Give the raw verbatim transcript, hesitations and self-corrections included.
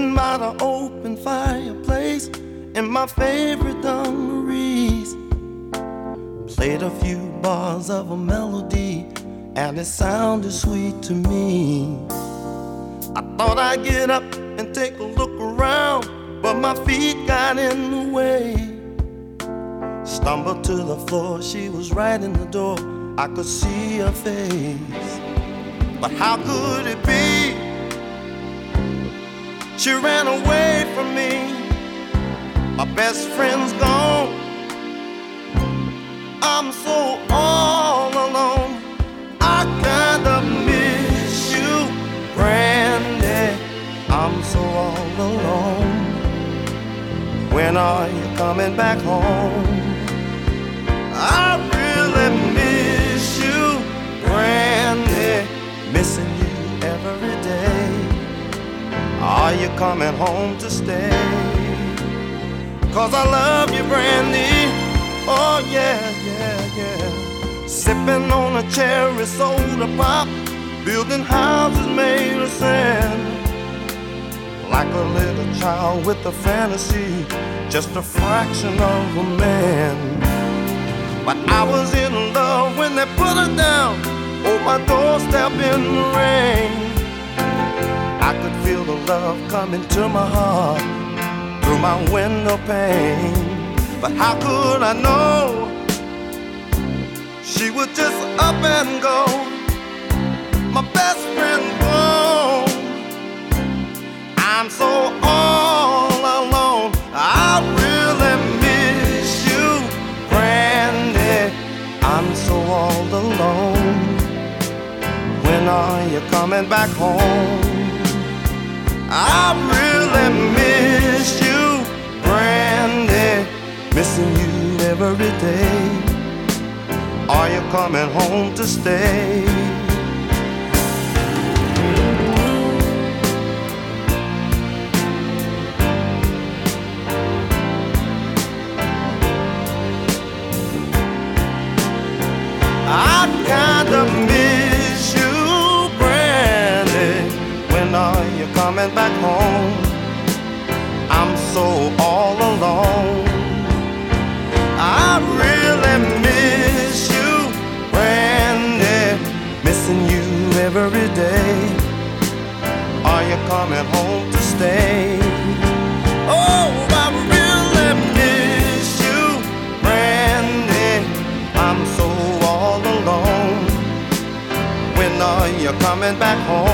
Sitting by the open fireplace in my favorite dungarees, played a few bars of a melody and it sounded sweet to me. I thought I'd get up and take a look around, but my feet got in the way. Stumbled to the floor, she was right in the door, I could see her face. But how could it be? She ran away from me. My best friend's gone. I'm so all alone. I kinda miss you, Brandy. I'm so all alone. When are you coming back home? I really miss you, Brandy. Missing you every day. Are you coming home to stay? Cause I love you, Brandy. Oh yeah, yeah, yeah. Sipping on a cherry soda pop, building houses made of sand. Like a little child with a fantasy, just a fraction of a man. But I was in love when they put her down on my doorstep in the rain. I could feel the love coming to my heart through my window pane. But how could I know she would just up and go? My best friend gone. I'm so all alone. I really miss you, Brandy. I'm so all alone. When are you coming back home? I really miss you, Brandy. Missing you every day. Are you coming home to stay? I kinda miss you, Brandy. When are you coming back home? I'm so all alone. I really miss you, Brandy. Missing you every day. Are you coming home to stay? Oh, I really miss you, Brandy. I'm so all alone. When are you coming back home?